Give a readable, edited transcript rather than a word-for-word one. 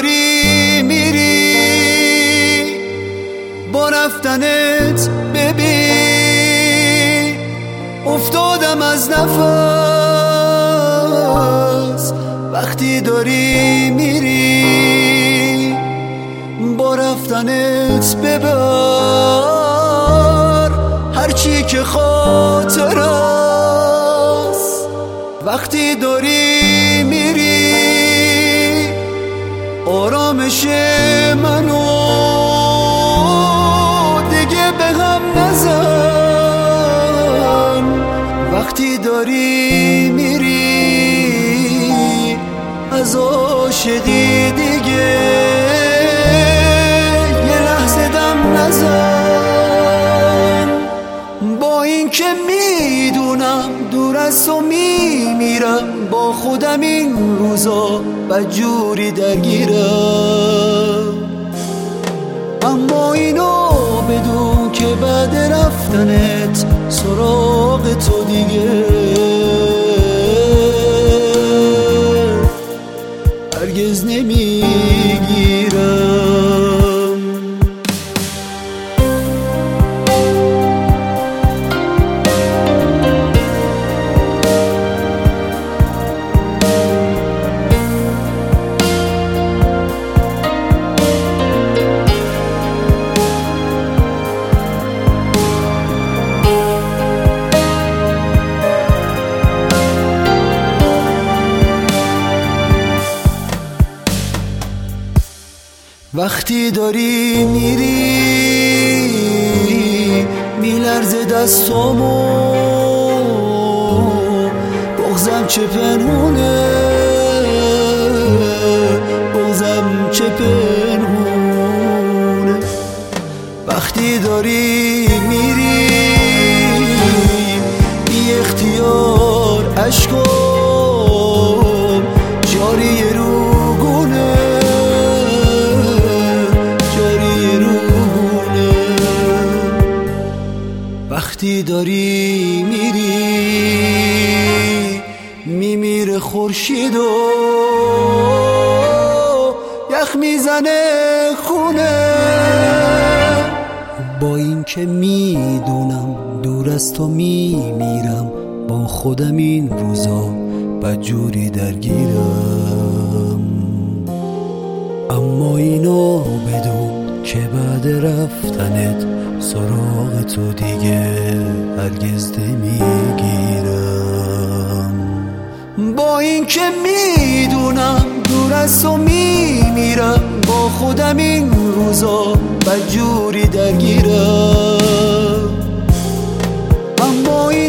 داری میری با رفتنت ببین افتادم از نفس وقتی داری میری با رفتنت ببر هرچی که خاطر است وقتی داری میری آرامش منو دیگه به هم نزن وقتی داری میری از عاشقی دیگه یه لحظه دم نزن با این که میدونم دور از تو میمیرم با خودم این روزا بدجوری درگیرم اما اینو بدون که بعد رفتنت سراغ تو دیگه هرگز نمیگیرم وقتی داری میری میلرزه دستامو بغضم چه پنهونه بغضم چه پنهونه وقتی داری میری بی اختیار اشکام جاری روگونه وقتی داری میری میمیره خورشید و یخ میزنه خونه با این که میدونم دور از تو میمیرم با خودم این روزا بدجوری درگیرم اما اینو بدون که بعد رفتنت سراغ تو دیگه هرگز نمیگیرم با این که میدونم دور از تو میمیرم با خودم این روزا بدجوری درگیرم اما